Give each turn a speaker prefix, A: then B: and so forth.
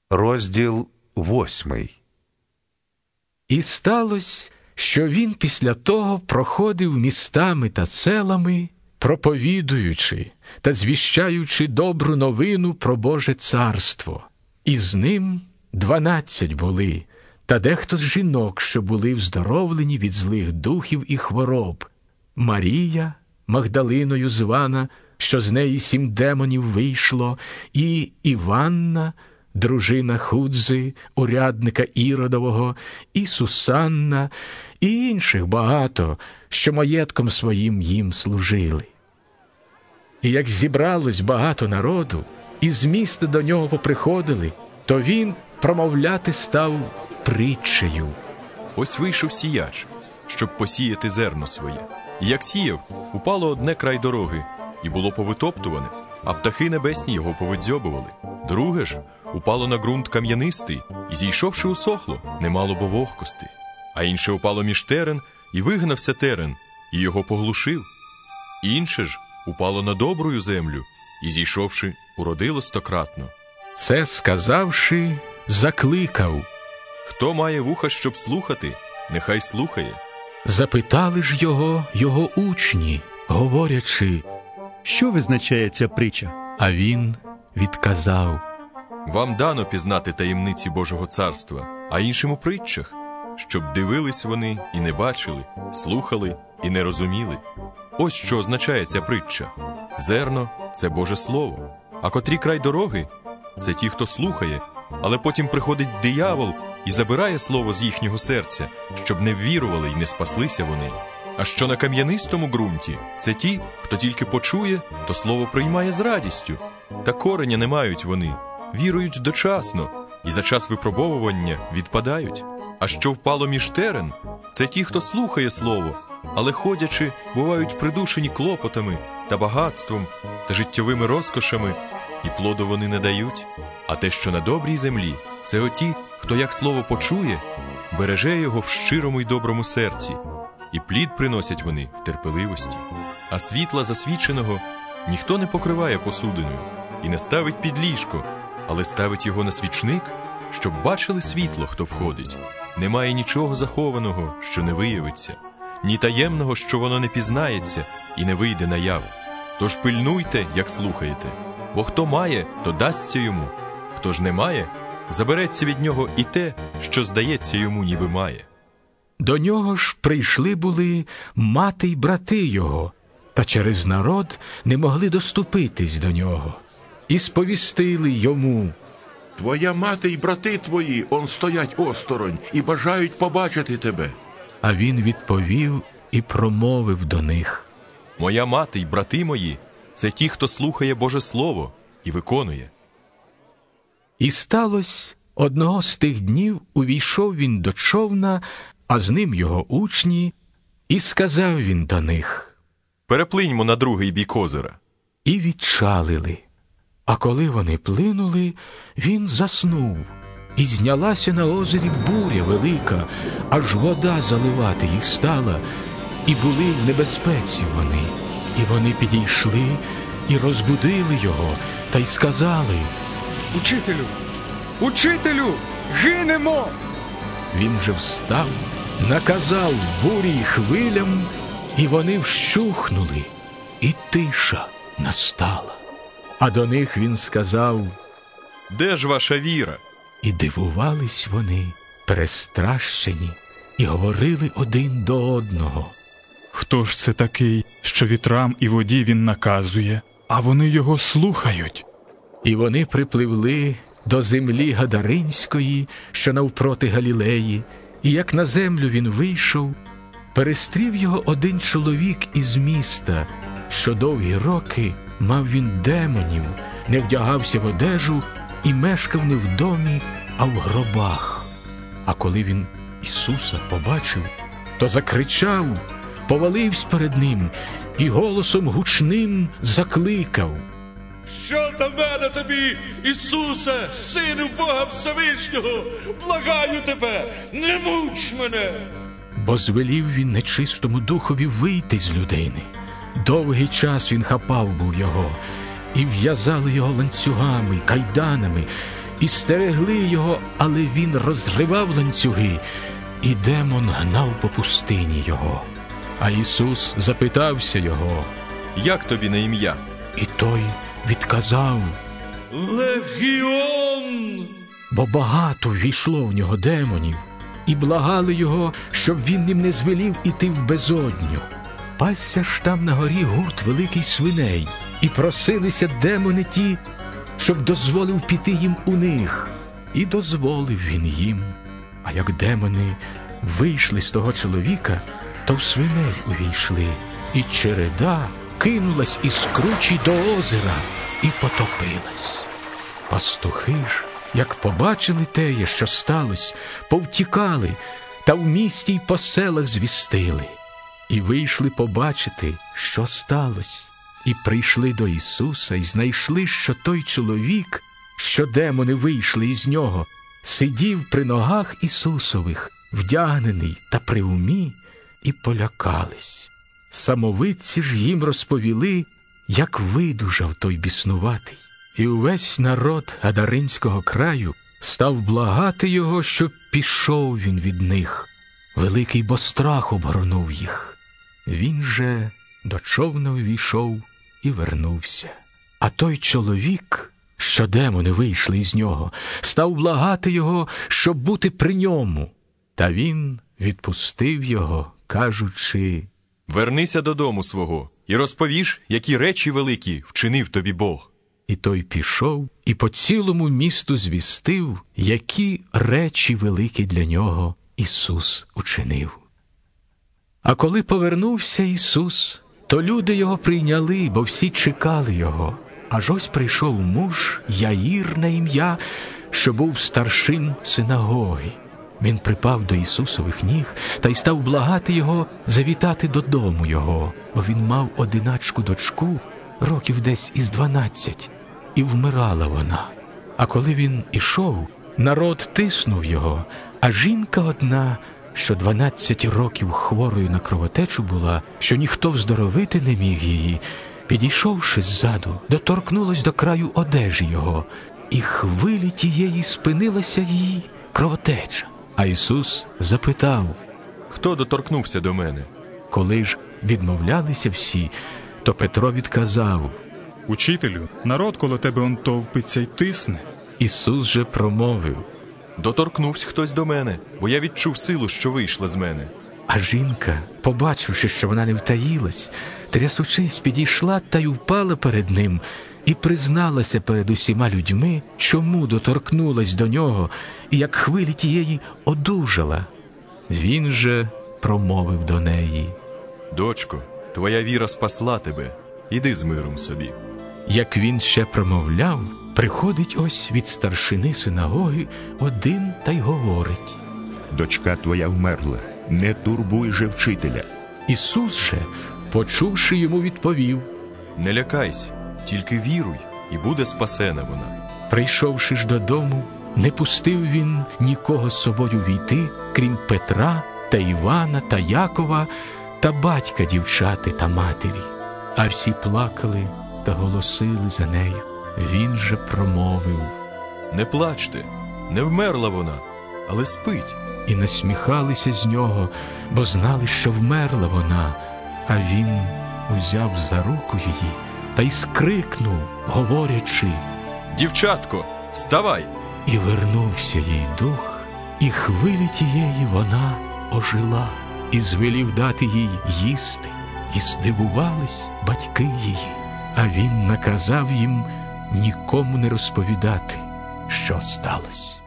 A: Розділ 8.
B: І сталося, що він після того проходив містами та селами, проповідуючи та звіщаючи добру новину про Боже царство. І з ним 12 були, та дехто з жінок, що були вздоровлені від злих духів і хвороб. Марія, Магдалиною звана, що з неї 7 демонів вийшло, і Іванна, дружина Худзи, урядника Іродового, і Сусанна, і інших багато, що маєтком своїм їм служили. І як зібралось багато народу, і з міста до нього поприходили, то він промовляти став притчею.
C: Ось вийшов сіяч, щоб посіяти зерно своє. І як сіяв, упало одне край дороги, і було повитоптуване, а птахи небесні його повидзьобували. Друге ж упало на ґрунт кам'янистий, і, зійшовши, усохло, немало бо вогкости. А інше упало між терен, і вигнався терен, і його поглушив. Інше ж упало на добрую землю, і, зійшовши, уродило 100-кратно.
B: Це сказавши, закликав.
C: Хто має вуха, щоб слухати, нехай слухає.
B: Запитали ж його учні, говорячи,
D: що визначає ця притча?
B: а він відказав.
C: Вам дано пізнати таємниці Божого царства, а іншим у притчах, щоб дивились вони і не бачили, слухали і не розуміли. Ось що означає ця притча. Зерно – це Боже Слово, а котрі край дороги – це ті, хто слухає, але потім приходить диявол і забирає слово з їхнього серця, щоб не ввірували й не спаслися вони. А що на кам'янистому ґрунті – це ті, хто тільки почує, то слово приймає з радістю. Та кореня не мають вони, вірують дочасно, і за час випробовування відпадають. А що впало між терен – це ті, хто слухає слово, але ходячи, бувають придушені клопотами та багатством та життєвими розкошами, і плоду вони не дають. А те, що на добрій землі – це оті, хто як слово почує, береже його в щирому й доброму серці, і плід приносять вони в терпеливості. А світла засвіченого ніхто не покриває посудиною і не ставить під ліжко, але ставить його на свічник, щоб бачили світло, хто входить. Немає нічого захованого, що не виявиться, ні таємного, що воно не пізнається і не вийде наяву. Тож пильнуйте, як слухаєте, бо хто має, то дасться йому, хто ж не має, забереться від нього і те, що здається йому, ніби має.
B: До нього ж прийшли були мати й брати його, та через народ не могли доступитись до нього. І сповістили йому:
E: твоя мати й брати твої он стоять осторонь і бажають побачити тебе.
B: А він відповів і промовив до них:
C: моя мати й брати мої – це ті, хто слухає Боже Слово і виконує.
B: І сталося, одного з тих днів увійшов він до човна, а з ним його учні, і сказав він до них:
C: переплиньмо на другий бік озера.
B: І відчалили. А коли вони плинули, він заснув. І знялася на озері буря велика, аж вода заливати їх стала, і були в небезпеці вони. І вони підійшли і розбудили його, та й сказали:
F: Учителю, гинемо!
B: Він же встав, наказав бурі й хвилям, і вони вщухнули, і тиша настала. А до них він сказав:
C: де ж ваша віра?
B: І дивувались вони, перестращені, і говорили один до одного:
G: хто ж це такий, що вітрам і воді він наказує, а вони його слухають?
B: І вони припливли до землі Гадаринської, що навпроти Галілеї, і як на землю він вийшов, перестрів його один чоловік із міста, що довгі роки мав він демонів, не вдягався в одежу і мешкав не в домі, а в гробах. А коли він Ісуса побачив, то закричав, повалився перед ним і голосом гучним закликав:
H: що до мене тобі, Ісусе, Сину Бога Всевишнього, благаю тебе, не муч мене!
B: Бо звелів він нечистому духові вийти з людини. Довгий час він хапав був його, і в'язали його ланцюгами й кайданами, і стерегли його, але він розривав ланцюги, і демон гнав по пустині його. А Ісус запитався його:
C: Як тобі на ім'я?
B: І той відказав:
H: Легіон!
B: бо багато ввійшло в нього демонів, і благали його, щоб він ним не звелів іти в безодню. Пасся ж там на горі гурт великий свиней, і просилися демони ті, щоб дозволив піти їм у них. І дозволив він їм. А як демони вийшли з того чоловіка, то в свиней увійшли, і череда кинулась із кручі до озера і потопилась. Пастухи ж, як побачили теє, що сталось, повтікали, та в місті й по селах звістили. І вийшли побачити, що сталось. І прийшли до Ісуса, і знайшли, що той чоловік, що демони вийшли із нього, сидів при ногах Ісусових, вдягнений та при умі, і полякались. Самовидці ж їм розповіли, як видужав той біснуватий. І увесь народ Гадаринського краю став благати його, щоб пішов він від них. Великий бо страх обгорнув їх. Він же до човна увійшов і вернувся. А той чоловік, що демони вийшли із нього, став благати його, щоб бути при ньому. Та він відпустив його, кажучи:
C: Вернися додому свого і розповіш, які речі великі вчинив тобі Бог.
B: І той пішов і по цілому місту звістив, які речі великі для нього Ісус учинив. А коли повернувся Ісус, то люди його прийняли, бо всі чекали його. Аж ось прийшов муж Яїр на ім'я, що був старшин синагоги. Він припав до Ісусових ніг та й став благати його завітати додому його, бо він мав одиначку дочку, років десь із 12, і вмирала вона. А коли він ішов, народ тиснув його, а жінка одна, що 12 років хворою на кровотечу була, що ніхто вздоровити не міг її, підійшовши ззаду, доторкнулась до краю одежі його, і хвилі тієї спинилася її кровотеча. А Ісус запитав:
C: Хто доторкнувся до мене?
B: Коли ж відмовлялися всі, то Петро відказав:
G: Учителю, народ коло тебе он товпиться й тисне.
B: Ісус же промовив:
C: Доторкнувся хтось до мене, бо я відчув силу, що вийшла з мене.
B: А жінка, побачивши, що вона не втаїлась, трясучись, підійшла та й упала перед ним, і призналася перед усіма людьми, чому доторкнулась до нього, і як хвилі тієї одужала. Він же промовив до неї:
C: Дочко, твоя віра спасла тебе, іди з миром собі.
B: Як він ще промовляв, приходить ось від старшини синагоги один та й говорить:
E: Дочка твоя вмерла, не турбуй же вчителя.
B: Ісус же, почувши йому, відповів:
C: Не лякайся, тільки віруй, і буде спасена вона.
B: Прийшовши ж додому, не пустив він нікого з собою війти, крім Петра та Івана та Якова та батька дівчати та матері. А всі плакали та голосили за нею. Він же промовив:
C: Не плачте, не вмерла вона, але спить.
B: І насміхалися з нього, бо знали, що вмерла вона. А він узяв за руку її та й скрикнув, говорячи:
C: Дівчатко, вставай!
B: І вернувся їй дух, і хвилі тієї вона ожила, і звелів дати їй їсти, і здивувались батьки її. А він наказав їм нікому не розповідати, що сталося.